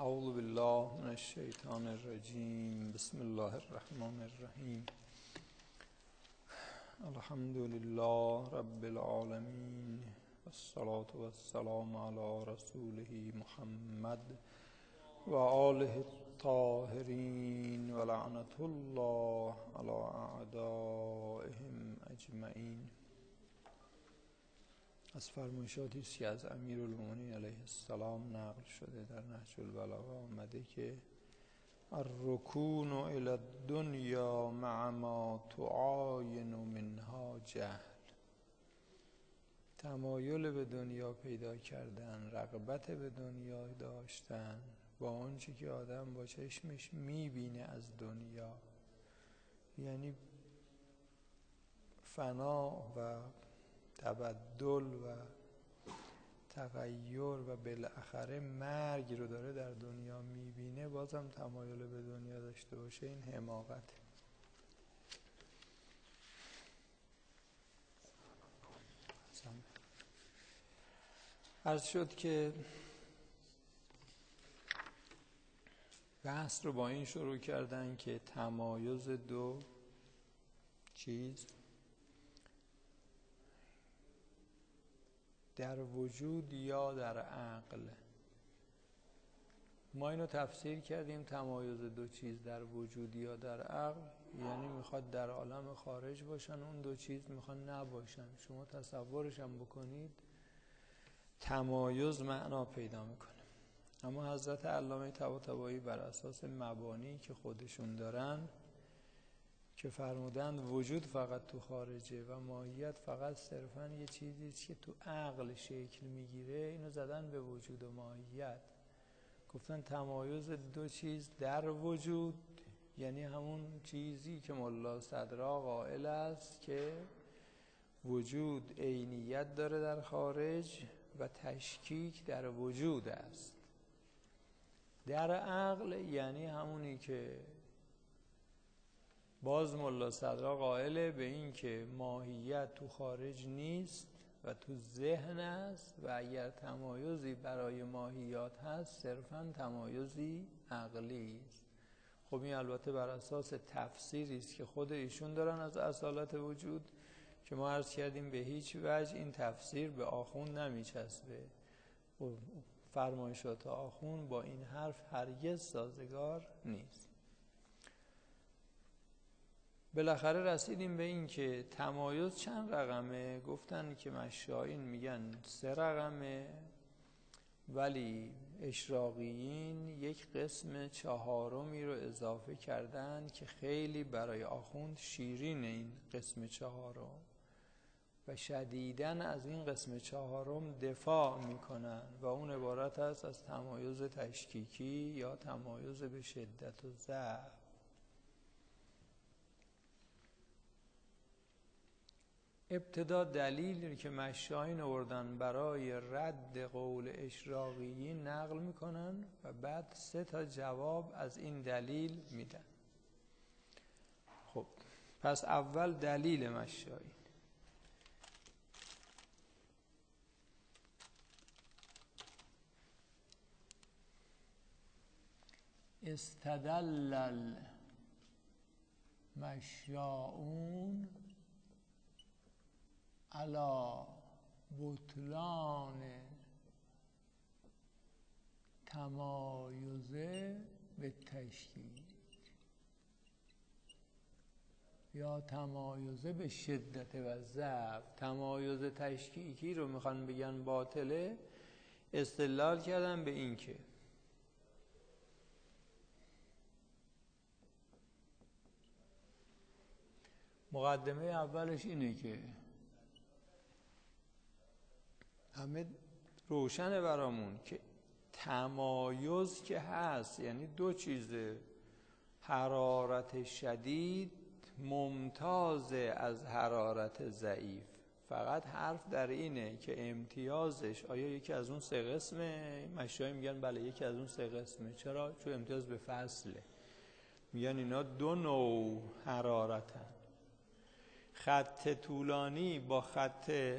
اعوذ بالله من الشیطان الرجیم. بسم الله الرحمن الرحیم. الحمد لله رب العالمین والصلاة والسلام علی رسوله محمد و آله الطاهرین و لعنت الله علی اعدائهم اجمعین. از فرمایشاتی است که از امیرالمومنین علیه السلام نقل شده در نهج البلاغه آمده که الرکون الی الدنیا مع ما تعاین منها جهل. تمایل به دنیا پیدا کردن، رغبت به دنیا داشتن با آنچه که آدم با چشمش میبینه از دنیا، یعنی فنا و تبدل و تغییر و بالاخره مرگ رو داره در دنیا میبینه، بازم تمایل به دنیا داشته باشه، این حماقته. عرض شد که بحث رو با این شروع کردن که تمایز دو چیز در وجود یا در عقل. ما اینو تفسیر کردیم تمایز دو چیز در وجود یا در عقل یعنی میخواد در عالم خارج باشن، اون دو چیز میخواد نباشن. شما تصورش هم بکنید تمایز معنا پیدا میکنه. اما حضرت علامه طباطبایی بر اساس مبانی که خودشون دارن که فرمودند وجود فقط تو خارجه و ماهیت فقط صرفا یه چیزیست که تو عقل شکل میگیره، اینو زدن به وجود و ماهیت. گفتن تمایز دو چیز در وجود یعنی همون چیزی که ملا صدرا قائل است که وجود عینیت داره در خارج و تشکیک در وجود است. در عقل یعنی همونی که باز ملا صدرا قائله به این که ماهیت تو خارج نیست و تو ذهن است و اگر تمایزی برای ماهیات هست صرفاً تمایزی عقلی است. خب این البته بر اساس تفسیری است که خود ایشون دارن از اصالت وجود که ما عرض کردیم به هیچ وجه این تفسیر به آخوند نمیچسبه. فرمایشات آخوند با این حرف هرگز سازگار نیست. بالاخره رسیدیم به این که تمایز چند رقمه. گفتن که مشایین میگن 3 رقمه، ولی اشراقیین یک قسم 4می رو اضافه کردن که خیلی برای آخوند شیرین این قسم 4 و شدیداً از این قسم 4 دفاع میکنن و اون عبارت است از تمایز تشکیکی یا تمایز به شدت و ضعف. ابتدا دلیلی که مشایین آوردن برای رد قول اشراقیین نقل میکنن و بعد 3 تا جواب از این دلیل میدن. خب پس اول دلیل مشایین. استدل المشاؤون علی بطلان تمایز به تشکیک یا تمایز به شدت و ضعف. تمایز تشکیکی رو میخوان بگن باطله، استدلال کردن به این که مقدمه اولش اینه که همه روشنه برامون که تمایز که هست یعنی دو چیزه، حرارت شدید ممتاز از حرارت ضعیف. فقط حرف در اینه که امتیازش آیا یکی از اون 3 قسمه؟ مشایخ میگن بله یکی از اون 3 قسمه. چرا؟ چون امتیاز به فصله. میگن اینا 2 نوع حرارتن، خط طولانی با خط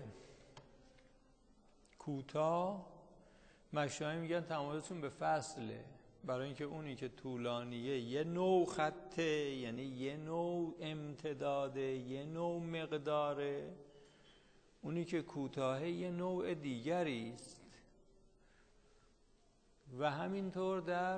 کوتاه. مشایخ میگن تمایزشون به فصله. برای اینکه اونی که طولانیه یه نوع خطه، یعنی یه نوع امتداده، یه نوع مقداره، اونی که کوتاهه یه نوع دیگری است. و همینطور در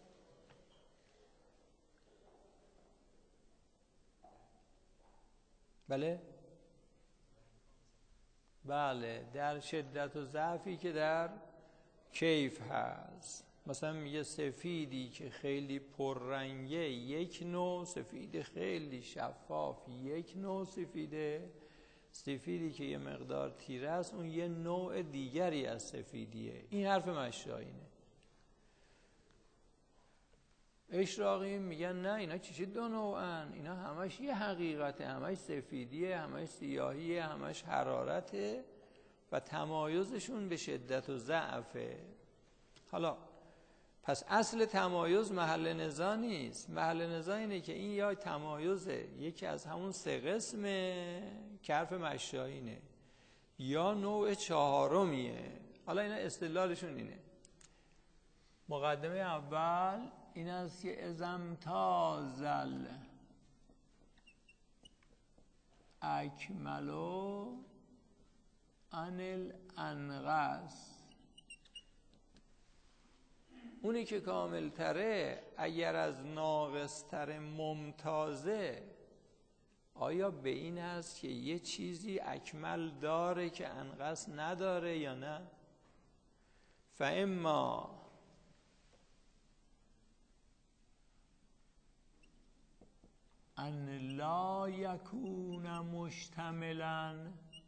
بله در شدت و ضعفی که در کیف هست. مثلا میگه سفیدی که خیلی پررنگه یک نوع سفید، خیلی شفاف یک نوع سفیده، سفیدی که یه مقدار تیره است اون یه نوع دیگری از سفیدیه. این حرف مشایینه. اشراقی میگن نه اینا چیزی دو نوعن، اینا همش یه حقیقته، همش سفیدیه، همش سیاهیه، همش حرارته و تمایزشون به شدت و ضعفه. حالا پس اصل تمایز محل نزاع نیست. محل نزاع اینه که این یا تمایزه یکی از همون سه قسمه که حرف مشایینه یا نوع چهارمیه. حالا اینا استدلالشون اینه. مقدمه اول این است که ازمتازل اکملو عن الانقص، اونی که کامل تره اگر از ناقص تر ممتازه، آیا به این است که یه چیزی اکمل داره که انقص نداره یا نه؟ فاما ان لا یکون مشتملا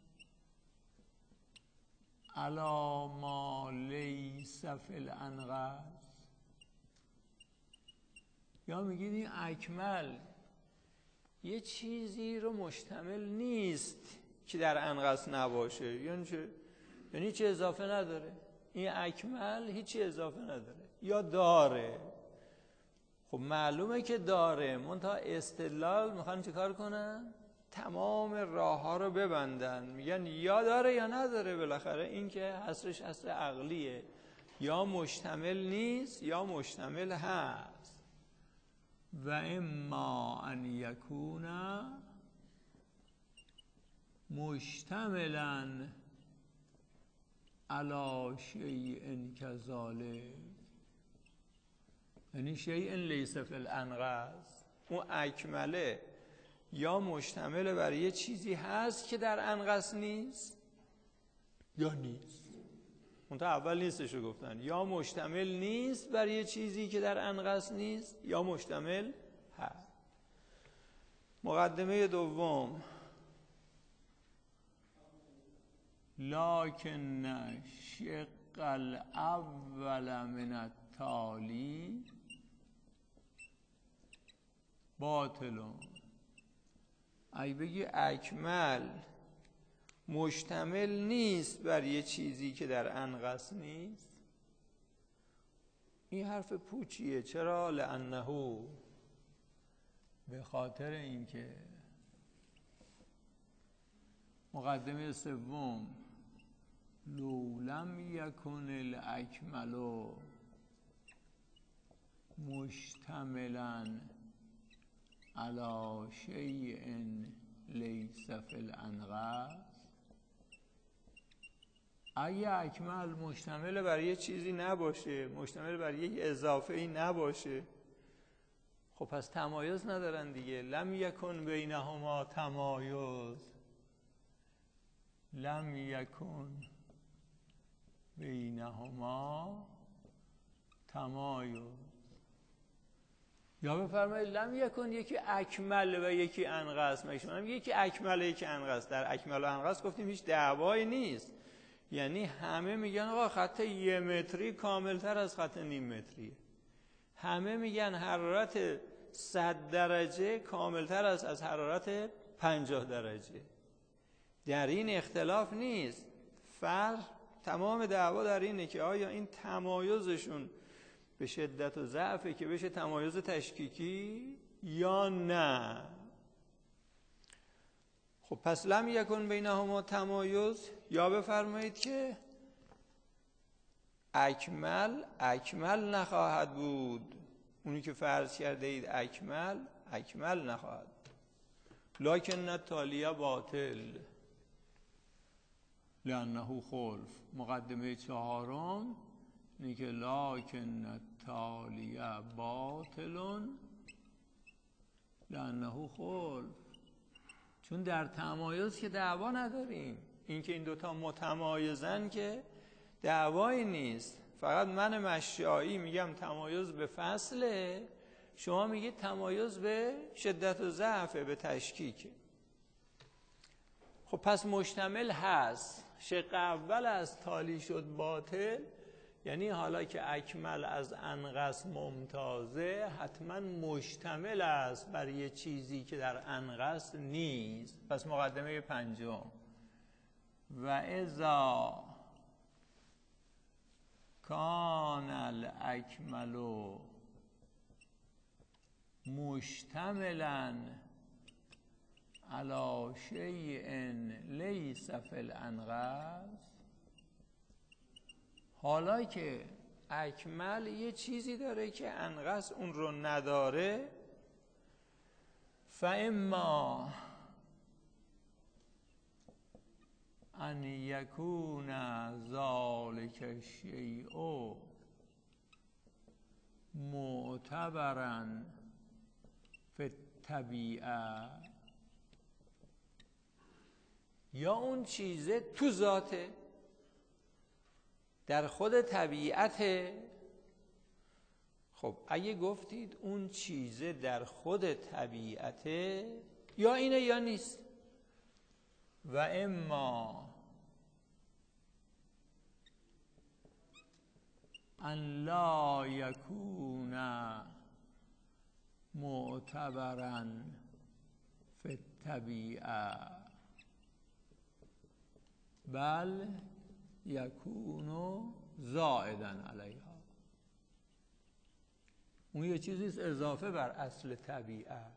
علی ما لیس فی الانقص، یا میگید این اکمل یه چیزی رو مشتمل نیست که در انقص نباشه. یعنی چه؟ یعنی هیچ اضافه نداره. این اکمل هیچ اضافه نداره یا داره. خب معلومه که داره، منتها استدلال میخوان چه کار کنن؟ تمام راه ها رو ببندن، میگن یا داره یا نداره. بالاخره این که حصرش حصر عقلیه، یا مشتمل نیست یا مشتمل هست. و اما ان یکون مشتملا علی شیء کذالک، یعنی شیء لیس فی الانقص، اون اکمله یا مشتمل بر یه چیزی هست که در انقص نیست یا نیست. اون تا اول نیستشو گفتن، یا مشتمل نیست بر یه چیزی که در انقص نیست یا مشتمل هست. مقدمه دوم، لکن شق الاول من التالی باطلون. اگه بگی اکمل مشتمل نیست بر یه چیزی که در انقص نیست، این حرف پوچیه. چرا؟ لانه، به خاطر اینکه مقدمه سوم لو لم یکن الاکمل مشتملا علی شیء لیس فی الانقص، اگه اکمل مشتمل بر یه چیزی نباشه، مشتمل بر یک اضافه ای نباشه، خب پس تمایز ندارن دیگه. لم یکن بینهما تمایز، لم یکن بینهما تمایز. یا بفرمایید لم یکن یکی اکمل و یکی انقص. مگه یکی اکمل و یکی انقص؟ در اکمل و انقص گفتیم هیچ دعوایی نیست. یعنی همه میگن آقا خط 1 متری کاملتر از خط نیم متریه. همه میگن حرارت 100 درجه کاملتر از حرارت 50 درجه. در این اختلاف نیست. فرق تمام دعوا در اینه که آیا این تمایزشون به شدت و ضعفه که بشه تمایز تشکیکی یا نه. خب پس لم یکن بینهما تمایز، یا بفرمایید که اکمل نخواهد بود. اونی که فرض کرده اید اکمل نخواهد بود. لکن التالیه باطل لانه خلف. مقدمه چهارم اینه که لکن التالیه باطل لانه خلف. چون در تمایز که دعوا نداریم، این که این دوتا متمایزن که دعوایی نیست. فقط من مشایی میگم تمایز به فصله، شما میگید تمایز به شدت و ضعف، به تشکیک. خب پس مشتمل هست. شق اول از تالی شد باطل، یعنی حالا که اکمل از انقص ممتازه، حتما مشتمل است بر یه چیزی که در انقص نیست. پس مقدمه پنجم و اذا کان الاکمل مشتملا علی شیء لیس فی الانقص. حالا که اکمل یه چیزی داره که انقص اون رو نداره، فاما ان یکون ذلک الشیء معتبرا فی الطبیعه، یا اون چیزه تو ذاته، در خود طبیعته. خب اگه گفتید اون چیزه در خود طبیعته، یا اینه یا نیست. و اما ان لا یکون معتبرا فی الطبیعه بل یکون زائدا علیها. اون یه چیزیست اضافه بر اصل طبیعت،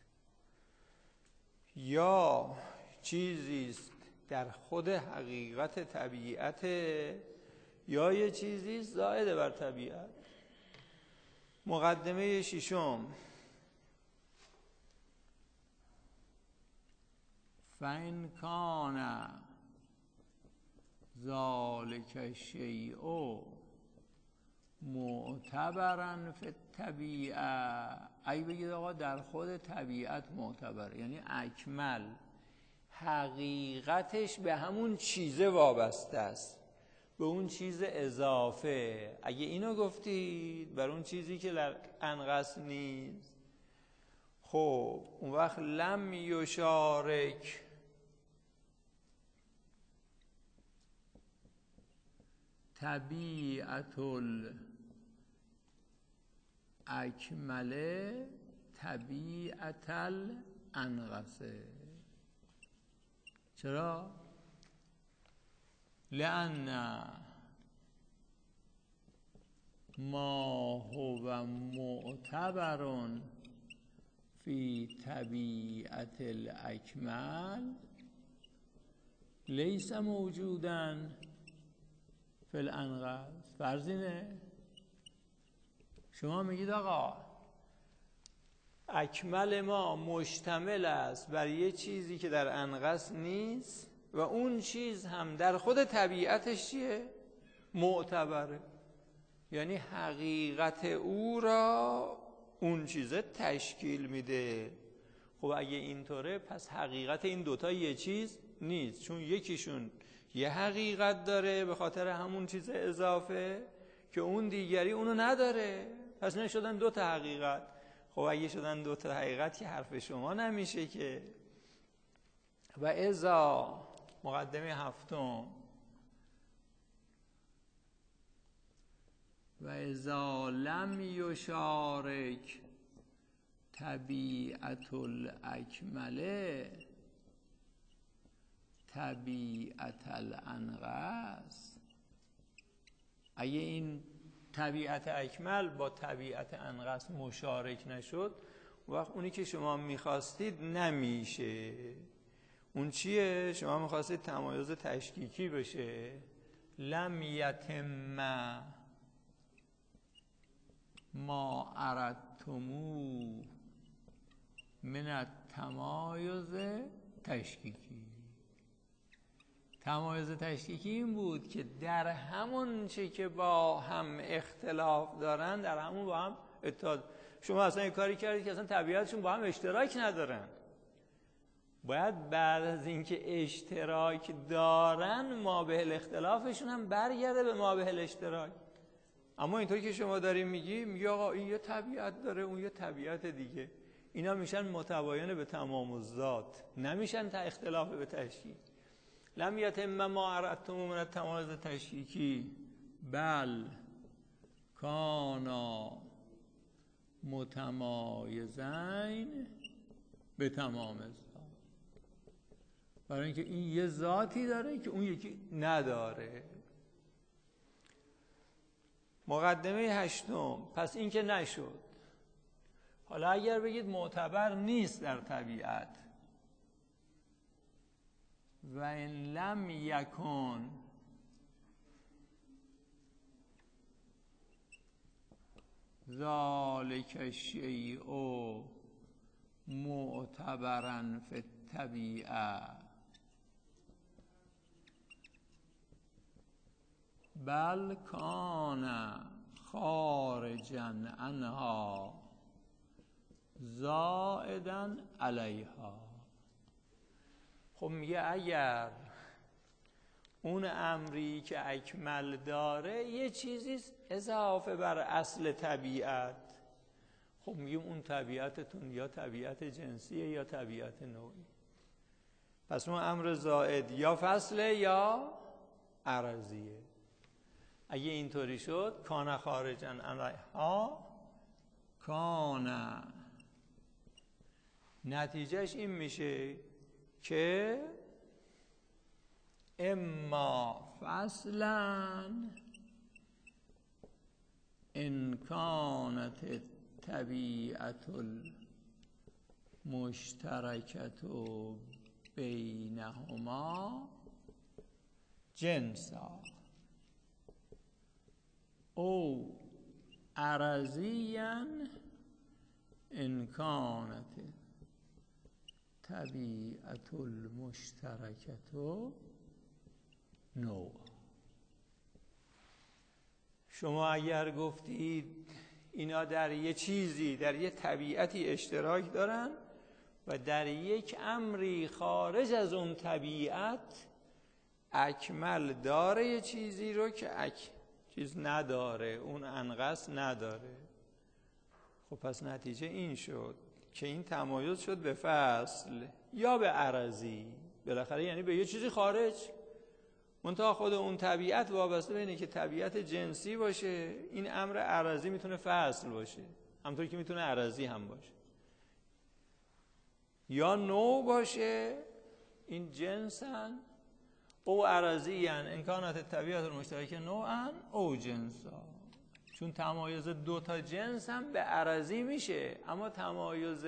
یا چیزیست در خود حقیقت طبیعت، یا یه چیزیست زائد بر طبیعت. مقدمه ششم فإن کان ذلک الشیء معتبرا فی الطبیعه. ای بگید آقا در خود طبیعت معتبر، یعنی اکمل حقیقتش به همون چیزه وابسته است، به اون چیز اضافه. اگه اینو گفتید بر اون چیزی که در انقص نیست، خب اون وقت لم یشارک طبیعت الاکمل طبیعت الانقصه. چرا؟ لأن ما هو معتبر فی طبیعت الاکمل لیس موجودا فی الانقص. فرضینه شما میگید آقا اکمل ما مشتمل است بر یه چیزی که در انقص نیست، و اون چیز هم در خود طبیعتش چیه؟ معتبره، یعنی حقیقت او را اون چیزه تشکیل میده. خب اگه اینطوره پس حقیقت این دوتا یه چیز نیست، چون یکیشون یه حقیقت داره به خاطر همون چیز اضافه که اون دیگری اونو نداره، پس نشدن دوتا حقیقت. خب اگه شدن دوتا حقیقت که حرف شما نمیشه که. و اذا مقدمه هفتم و اذا لم یشارک طبیعت الاکمل طبیعت الانقص. اگه این طبیعت اکمل با طبیعت انقص مشارک نشد، وقت اونی که شما میخواستید نمیشه. اون چیه؟ شما میخواستید تمایز تشکیکی بشه. لم یتم ما اردتمو من التمایز تشکیکی. تمایز تشکیکی این بود که در همون چه که با هم اختلاف دارن در همون با هم اتحاد. شما اصلا یه کاری کردید که اصلا طبیعتشون با هم اشتراک ندارن، باید بعد از اینکه اشتراک دارن ما به الاختلافشون هم برگرده به ما به الاشتراک. اما اینطوری که شما داریم میگی آقا این یه طبیعت داره اون یه طبیعت دیگه، اینا میشن متباین به تمام الذات، نمیشن تا اختلاف به تشکیک. لم یتم ما اردتم من التمایز تشکیکی بل کانا متمایزین به تمام الذات. برای اینکه این یه ذاتی داره که اون یکی نداره. مقدمه 8. پس این که نشد. حالا اگر بگید معتبر نیست در طبیعت، و ان لم یکن ذالک الشیء معتبرا فی الطبیعه بل کان خارجا عنها زائدا علیها. خب میگه اگر اون امری که اکمل داره یه چیزی اضافه بر اصل طبیعت، خب میگیم اون طبیعتتون یا طبیعت جنسیه یا طبیعت نوعی. پس اون امر زائد یا فصله یا عرضیه. اگه اینطوری شد کان خارجا علیها، کان نتیجهش این میشه که اما فصلا ان کانت طبیعت المشترکت بینهما جنسا او عرضیا ان کانت طبیعت المشترکت نوع. شما اگر گفتید اینا در یه چیزی در یه طبیعتی اشتراک دارن و در یک امری خارج از اون طبیعت اکمل داره یه چیزی رو که چیز نداره، اون انقص نداره، خب پس نتیجه این شد که این تمایز شد به فصل یا به عرضی، بالاخره یعنی به یه چیزی خارج. منتها خود اون طبیعت وابسته به اینه که طبیعت جنسی باشه، این امر عرضی میتونه فصل باشه همونطور که میتونه عرضی هم باشه، یا نوع باشه این جنسن او عرضیان ان کانت طبیعت المشترک نوعا او جنسا. چون تمایز دو تا جنس هم به عرضی میشه، اما تمایز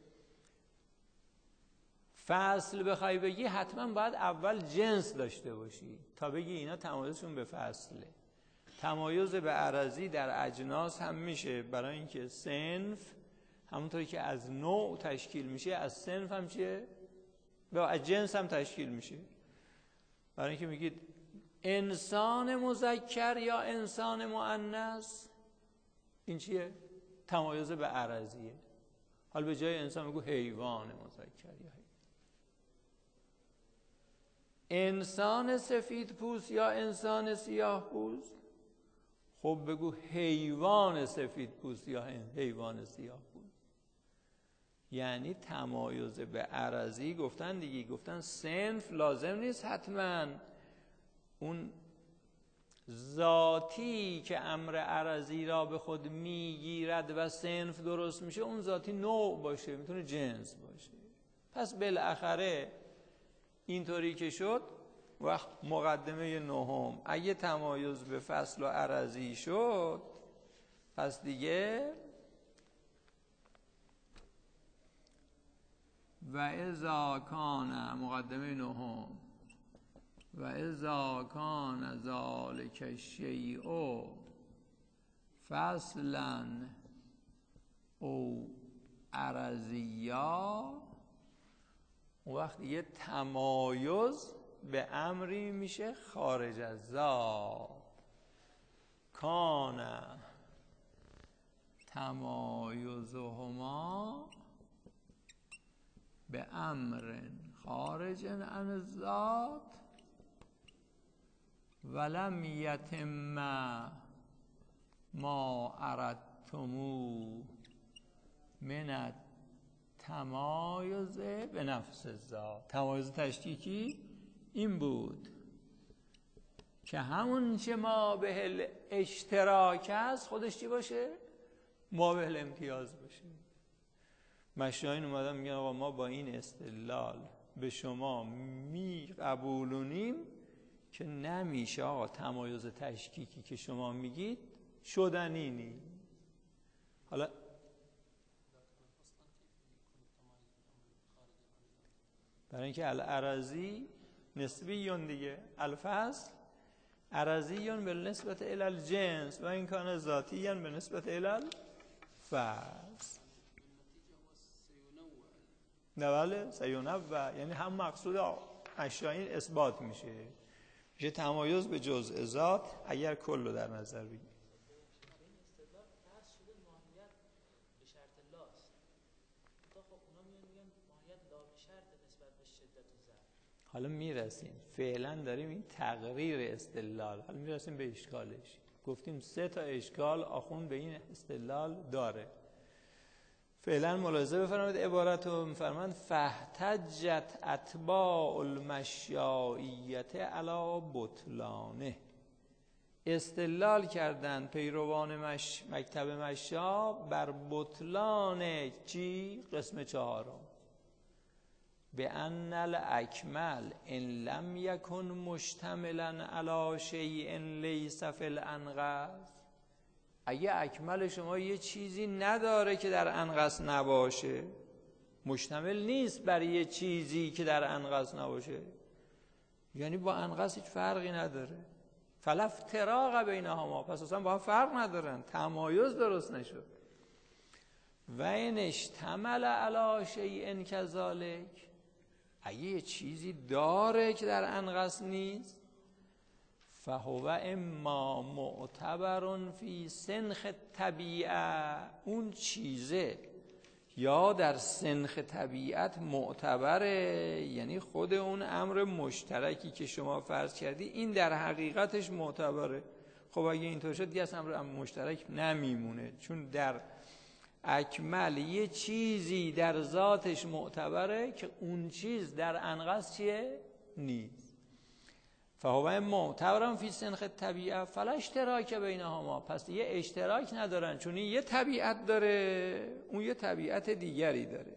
فصل بخوای بگی حتما باید اول جنس داشته باشی تا بگی اینا تمایزشون به فصله. تمایز به عرضی در اجناس هم میشه، برای اینکه صنف همونطوری که از نوع تشکیل میشه از صنف هم چیه؟ از جنس هم تشکیل میشه. برای اینکه میگید انسان مذکر یا انسان مؤنث، این چیه؟ تمایز به عرضیه. حالا به جای انسان میگو حیوان مذکر یا حیوان. انسان سفید پوست یا انسان سیاه پوست، خب بگو حیوان سفید پوست یا حیوان سیاه پوست. یعنی تمایز به عرضی گفتن دیگه، گفتن صنف لازم نیست حتما اون ذاتی که امر عرضی را به خود میگیرد و صنف درست میشه اون ذاتی نوع باشه، میتونه جنس باشه. پس بالاخره اینطوری که شد وقت مقدمه 9 اگه تمایز به فصل و عرضی شد، پس دیگه و اذا کان مقدمه 9 و اذا کان ذالک الشیء فصلا او عرضیا، اون وقت یه تمایز به امری میشه خارج از ذات. کان تمایزهما به امر خارج عن الذات ولم یتم ما اردتمو من تمایز به نفس الذات. تمایز تشکیکی این بود که همون چه ما به اشتراک است خودش چی باشه؟ ما به امتیاز باشه. مشایخ اومدن میگن آقا ما با این استدلال به شما می قبولونیم که نمیشه آقا تمایز تشکیکی که شما میگید شدنی نیست. حالا برای اینکه الارضی نسبیون دیگه، الفصل ارضیون به نسبت الالجنس و این کان ذاتیون به نسبت الالفصل. نه بله سیونوع، یعنی هم مقصود اشیاء اثبات میشه تمایز به جزء ذات اگر کل رو در نظر بگیریم. حالا میرسیم، فعلا داریم این تقریر استدلال، حالا میرسیم به اشکالش. گفتیم 3 تا اشکال آخوند به این استدلال داره. فعلا ملاحظه بفرمایید عبارت رو. میفرمایند فاحتجت اتباع المشایعیت علی بطلانه. استدلال کردن پیروان مکتب مشا بر بطلان چی؟ قسم 4 به ان الاکمل ان لم یکن مشتملا علی شیء لیس فی الانقص. اگه اکمل شما یه چیزی نداره که در انقص نباشه، مشتمل نیست بر یه چیزی که در انقص نباشه، یعنی با انقص هیچ فرقی نداره. فلا افتراق بینهما، پس اصلا با هم فرق ندارن، تمایز درست نشد. و این اشتمل علی شیء کذالک، اگه یه چیزی داره که در انقص نیست، فهو اما معتبر فی سنخ طبیعه، اون چیزه یا در سنخ طبیعت معتبره، یعنی خود اون امر مشترکی که شما فرض کردی این در حقیقتش معتبره. خب اگه اینطور شد دیگه امر مشترک نمیمونه، چون در اکمل یه چیزی در ذاتش معتبره که اون چیز در انقص چیه؟ نیست. فهو معتبرن فی سنخ طبیعه فلا اشتراک بینهما، پس یه اشتراک ندارن، چون این یه طبیعت داره اون یه طبیعت دیگری داره.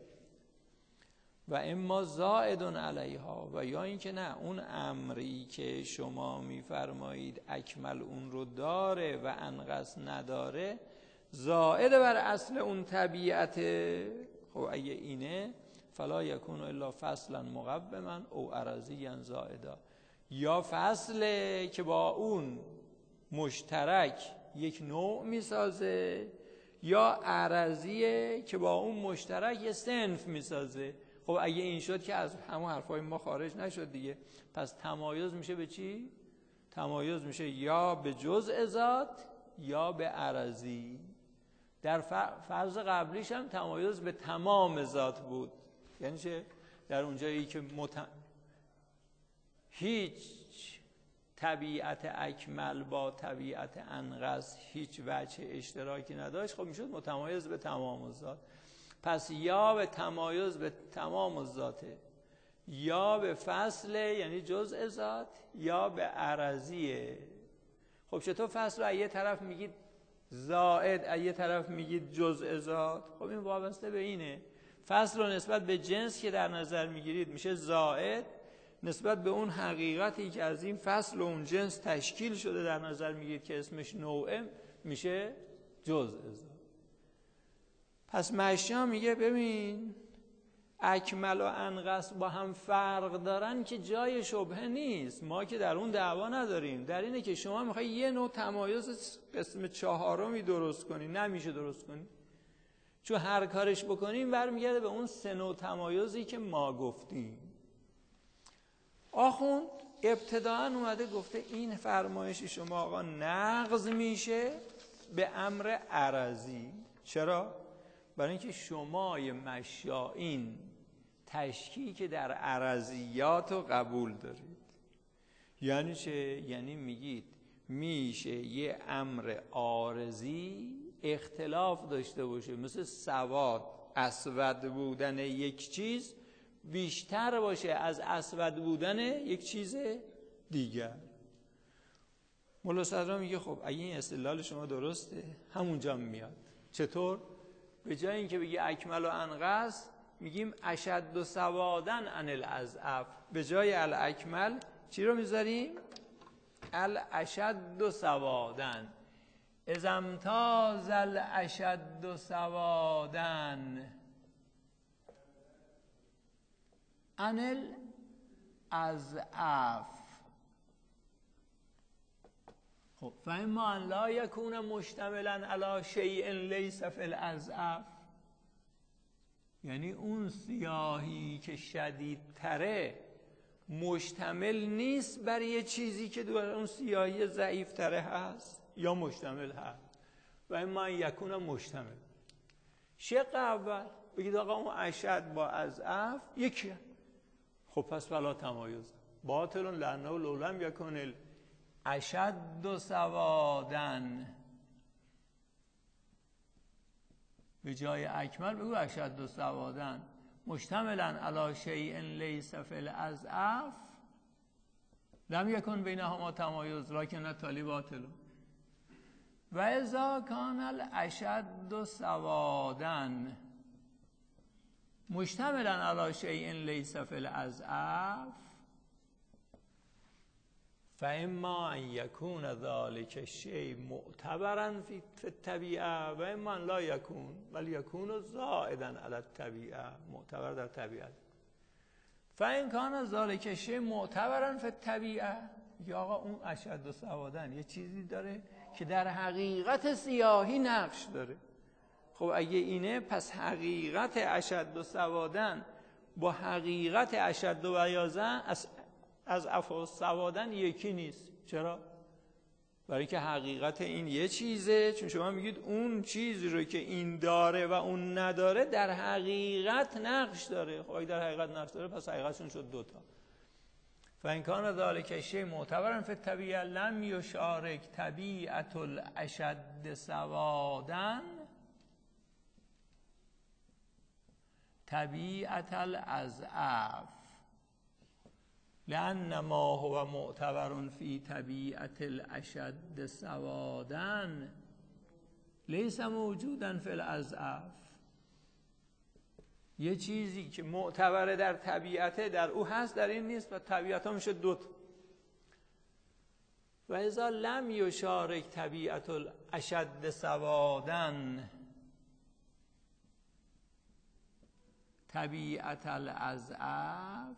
و اما زائد علیها، و یا اینکه نه اون امری که شما میفرمایید اکمل اون رو داره و انقص نداره زائد بر اصل اون طبیعت. خب اگه اینه فلا یکون الا فصلا مقوما او ارضیا زائدا، یا فصله که با اون مشترک یک نوع میسازه، یا عرضیه که با اون مشترک یه صنف میسازه. خب اگه این شد که از همون حرفای ما خارج نشد دیگه. پس تمایز میشه به چی؟ تمایز میشه یا به جزء ذات یا به عرضی. در فرض قبلیش هم تمایز به تمام ذات بود، یعنی چه؟ در اونجایی که هیچ طبیعت اکمل با طبیعت انقص هیچ وجه اشتراکی نداشت، خب میشد متمایز به تمام ذات. پس یا به تمایز به تمام ذاته، یا به فصل یعنی جزء ذات، یا به عرضیه. خب چطور فصل رو یه طرف میگید زائد، یه طرف میگید جزء ذات؟ خب این وابسته به اینه. فصل رو نسبت به جنس که در نظر میگیرید میشه زائد، نسبت به اون حقیقتی که از این فصل و اون جنس تشکیل شده در نظر میگیرید که اسمش نوعه، میشه جزء ذات. پس مشیا میگه ببین اکمل و انقص با هم فرق دارن که جای شبهه نیست، ما که در اون دعوا نداریم. در اینه که شما میخوای یه نوع تمایز قسم 4 درست کنی، نمیشه درست کنی، چون هر کارش بکنیم برمیگرده به اون سه نوع تمایزی که ما گفتیم. آخوند ابتداءً اومده گفته این فرمایش شما آقا نقض میشه به امر عرضی. چرا؟ برای اینکه شمای مشائین تشکیک در عرضیات رو قبول دارید. یعنی چه؟ یعنی میگید میشه یه امر عارضی اختلاف داشته باشه، مثل سواد، اسود بودن یک چیز بیشتر باشه از اسود بودن یک چیز دیگر. مولا صدرا میگه خب اگه این استدلال شما درسته همونجا میاد. چطور؟ به جای اینکه بگی اکمل و انقص میگیم اشد و سوادن عن الاضعف، به جای الاکمل چی رو میذاریم؟ الاشد و سوادن. اذا امتاز الاشد و سوادن عن الاضعف. خب فاما ان لا یکون مشتملا علی شیء لیس فی الاضعف، یعنی اون سیاهی که شدیدتره مشتمل نیست بر یه چیزی که در اون سیاهی ضعیفتره هست یا مشتمل هست. و اما ان یکون مشتمل. شق اول بگید آقا اون اشد با اضعف یکیه، خب پس فلا تمایز باطل لانه لو لم یکن اشد سوادن. به جای اکمل بگو اشد سوادن مشتملا علی شیء لیس فی الاضعف لم یکن بینهما تمایز لکن التالی باطل. و اذا کان الاشد سوادن مشتملا علی شیء لیس فی الاضعف فاما ان یکون ذلک الشیء معتبرا فی الطبیعه و اما ان لا یکون بل یکون زائدا علی الطبیعه، معتبر در طبیعت. فان کان ذلک الشیء معتبرا فی الطبیعه، یا آقا اون اشد و سوادن یه چیزی داره که در حقیقت سیاهی نقش داره. خب اگه اینه پس حقیقت اشد و سوادن با حقیقت اشد و بیاضن از افو سوادن یکی نیست. چرا؟ برای که حقیقت این یه چیزه، چون شما میگید اون چیزی رو که این داره و اون نداره در حقیقت نقش داره. خب اگه در حقیقت نقش داره پس حقیقتشون شد دوتا. فإن كان ذلك الشيء معتبرا في الطبيعة لم يشارك طبيعة الأشد سوادا طبيعة الأضعف لأن ما هو معتبر في طبيعة الأشد سوادا ليس موجودا في الأضعف. یه چیزی که معتبره در طبیعت در او هست در این نیست و طبیعت ها میشه دوتا. و اذا لم یشارک طبیعت الاشد سوادن طبیعت الاضعف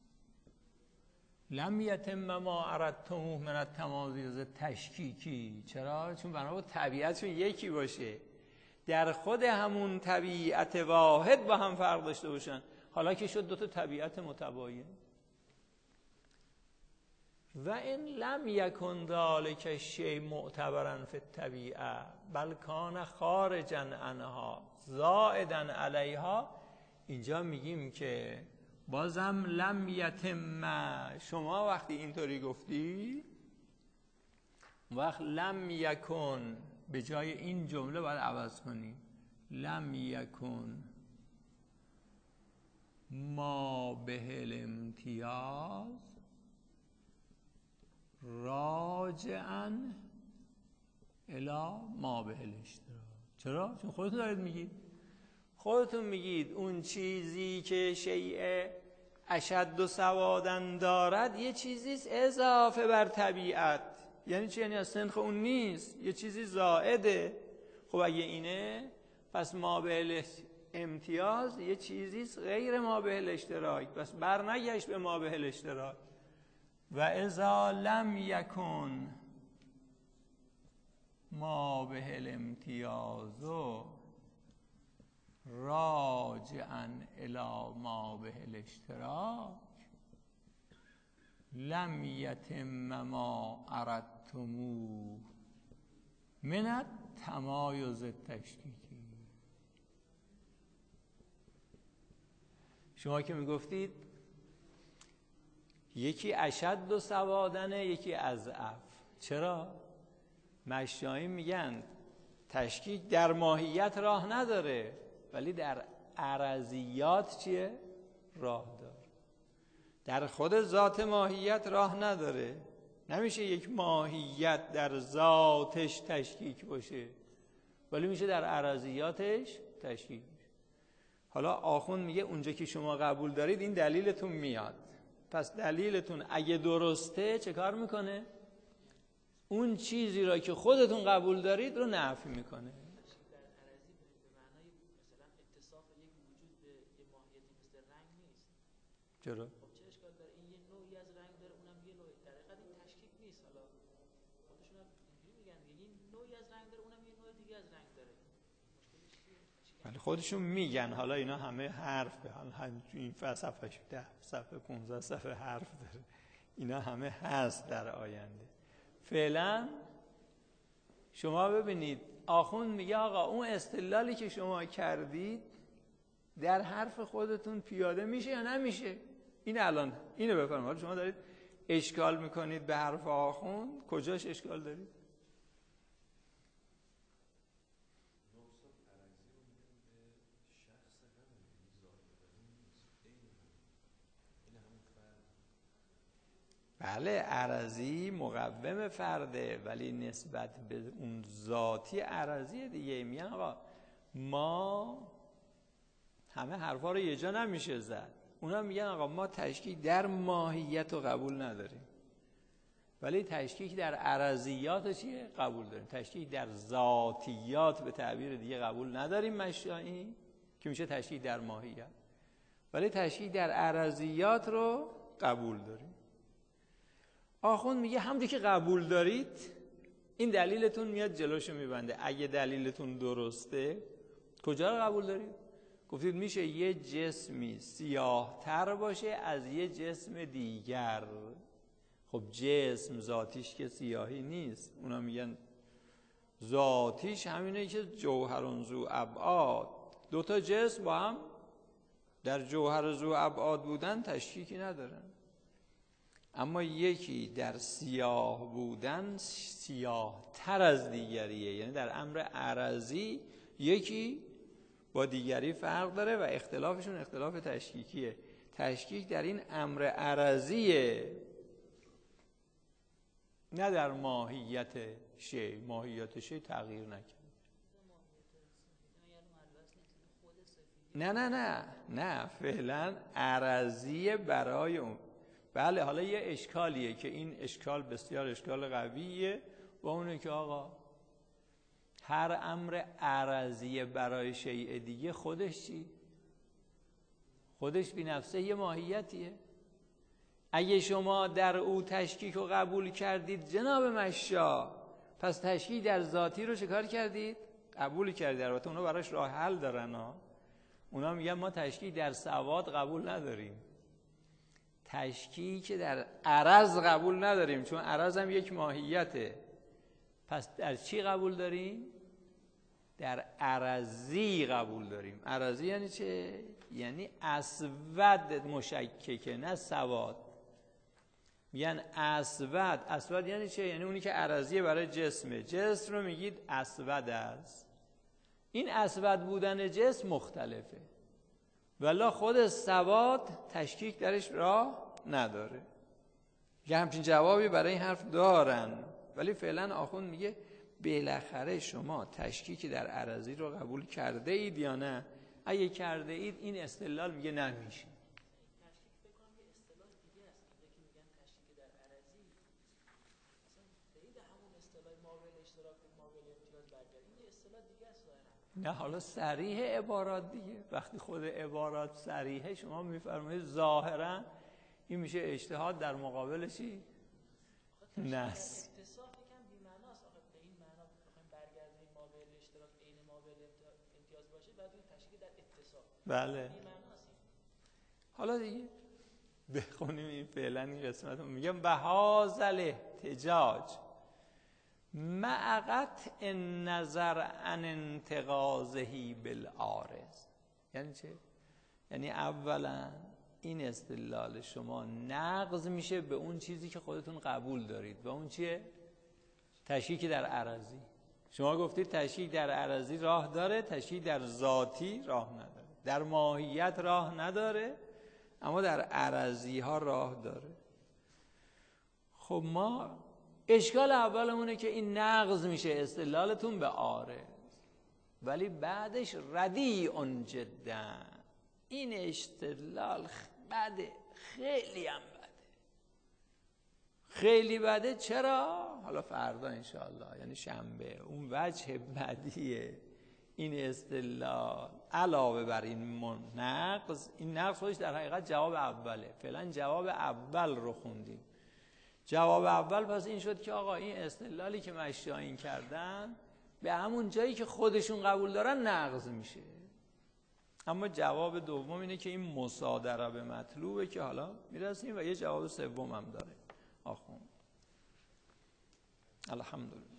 لم یتم ما اردتموه من التمایز تشکیکی. چرا؟ چون بنا با طبیعتشون یکی باشه، در خود همون طبیعت واحد با هم فرق داشته باشن، حالا که شد دوتا طبیعت متباین. و این لم یکن ذلک الشیء معتبرا فی الطبیعه بل کان خارجا عنها زائدا علیها. اینجا میگیم که بازم لم یتم. شما وقتی اینطوری گفتی وقت لم یکن به جای این جمله باید عوض کنیم لم یکن ما به الامتیاز راجعا الی ما به الاشتراک. چرا؟ چون خودتون دارید میگید، خودتون میگید اون چیزی که شیء اشد و سوادن دارد یه چیزیست اضافه بر طبیعت. یعنی چی؟ یعنی از سنخ اون نیست، یه چیزی زائده. خب اگه اینه پس ما به امتیاز یه چیزیست غیر ما به الاشتراک، پس بر نگشت به ما به الاشتراک. و اذا لم یکن ما به الامتیاز راجعا الی ما به الاشتراک لم یتم ما اردتموه من التمایز التشکیکی. شما که میگفتید یکی اشد و سوادنه یکی اضعف، چرا؟ مشایخ میگن تشکیک در ماهیت راه نداره ولی در عرضیات چیه؟ راه داره. در خود ذات ماهیت راه نداره. نمیشه یک ماهیت در ذاتش تشکیک باشه ولی میشه در عرضیاتش تشکیک باشه. حالا آخوند میگه اونجا که شما قبول دارید این دلیلتون میاد، پس دلیلتون اگه درسته چه کار میکنه؟ اون چیزی را که خودتون قبول دارید رو نفی میکنه. چرا؟ خب چه اشکال داره؟ این یه نوعی از رنگ داره، اونم یه نوعی. در حقیقت این تشکیک نیست. حالا خودشون هم اینجوری میگن دیگه، این نوعی از رنگ داره، اونم یه نوع دیگه از رنگ داره. مشکلش چیه؟ ولی خودشون میگن. حالا اینا همه حرفه، حالا این صفحه 10 صفحه 15 صفحه حرف داره، اینا همه هست در آینده. فعلا شما ببینید آخوند میگه آقا اون استدلالی که شما کردید در حرف خودتون پیاده میشه یا نمیشه؟ این الان اینو بفرمایید. شما دارید اشکال میکنید به حرف آخوند، کجاش اشکال دارید؟ بله عرضی مقوم فرده ولی نسبت به اون ذاتی عرضی دیگه. میگن آقا ما همه حرفا رو یه جا نمیشه زد. اونا میگن آقا ما تشکیک در ماهیت رو قبول نداریم ولی تشکیک در عرضیات چیه؟ قبول داریم. تشکیک در ذاتیات به تعبیر دیگه قبول نداریم مشایخ که میشه تشکیک در ماهیت، ولی تشکیک در عرضیات رو قبول داریم. آخوند میگه همونجوری که قبول دارید این دلیلتون میاد جلوشو میبنده. اگه دلیلتون درسته کجا رو قبول دارید؟ گفتید میشه یه جسمی سیاه تر باشه از یه جسم دیگر. خب جسم ذاتیش که سیاهی نیست، اونا میگن ذاتیش همینه که جوهر ذو ابعاد. دوتا جسم با هم در جوهر ذو ابعاد بودن تشکیکی ندارن، اما یکی در سیاه بودن سیاه تر از دیگریه. یعنی در امر عرضی یکی با دیگری فرق داره و اختلافشون اختلاف تشکیکیه. تشکیک در این امر عرضیه نه در ماهیت شی. ماهیت شی تغییر نکنه. نه فعلا عرضیه برای اون. بله حالا یه اشکالیه که این اشکال بسیار اشکال قویه و اونه که آقا هر امر عرضیه برای شیء دیگه خودش چی؟ خودش بی نفسه یه ماهیتیه. اگه شما در او تشکیک رو قبول کردید جناب مشا، پس تشکیک در ذاتی رو چکار کردید؟ قبول کردید. البته اونا براش راه حل دارن ها. اونا میگن ما تشکیک در سواد قبول نداریم، تشکیک در عرض قبول نداریم چون عرض هم یک ماهیته. پس در چی قبول داریم؟ در عرضی قبول داریم. عرضی یعنی چه؟ یعنی اسود مشککه نه سواد. میگن اسود یعنی چه؟ یعنی اونی که عرضیه برای جسمه. جسم رو میگید اسود است. این اسود بودن جسم مختلفه ولی خود سواد تشکیک درش راه نداره. یه همچین جوابی برای این حرف دارن ولی فعلا آخوند میگه بالاخره شما تشکیک در عرضی رو قبول کرده اید یا نه؟ اگه کرده اید این استدلال میگه نمیشه. تشکیک فکر کنم یه اصطلاح دیگه است. اینجا که میگن تشکیک در عرضی اصلا خیلی همون اصطلاح مابل اشتراک و مابل امتیاز برگرد. این یه اصطلاح دیگه است ظاهرا. نه حالا صریح عبارات دیگه. وقتی خود عبارات صریحه شما میفرمایید ظاهرا این میشه اجتهاد در مقابل چی؟ نص. اختصاص یکم بی‌معناست. آخه به این معنا بخوایم برگردیم مابل اشتراک عین مابل امتیاز باشه بعد تشکیک در اتصال. بله. این معنی هست. حالا دیگه بخونیم این فعلا این قسمت رو. میگم بهازل احتجاج مع قطع النظر عن انتقاضه بالعارض. یعنی چه؟ یعنی اولا این استدلال شما نقض میشه به اون چیزی که خودتون قبول دارید و اون چیه؟ تشکیک در عرضی. شما گفتید تشکیک در عرضی راه داره، تشکیک در ذاتی راه نداره، در ماهیت راه نداره، اما در عرضی ها راه داره. خب ما اشکال اولمونه که این نقض میشه استدلالتون به عارض، ولی بعدش ردیع جدا. این استدلال بده، خیلی هم بده، خیلی بده. چرا؟ حالا فردا انشاءالله، یعنی شنبه، اون وجه بدیه این استدلال علاوه بر این نقض. این نقض خودش در حقیقت جواب اوله. فعلا جواب اول رو خوندیم. جواب اول پس این شد که آقا این استدلالی که مشایخ کردن به همون جایی که خودشون قبول دارن نقض میشه. اما جواب دوم اینه که این مصادره به مطلوبه که حالا میرسیم، و یه جواب سوم هم داره. آخوند الحمدلله.